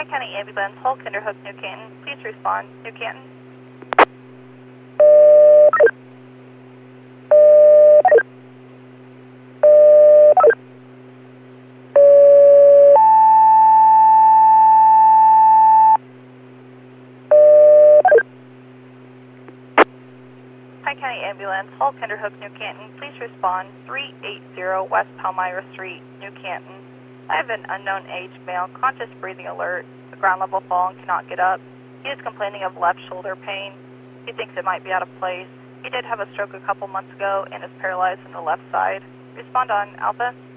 Hi County Ambulance, Hull, Kinderhook, New Canton. Please respond, New Canton. Hi County Ambulance, Hull, Kinderhook, New Canton. Please respond, 380 West Palmyra Street, New Canton. I have an unknown age male, conscious breathing alert, a ground level fall and cannot get up. He is complaining of left shoulder pain. He thinks it might be out of place. He did have a stroke a couple months ago and is paralyzed on the left side. Respond on Alpha.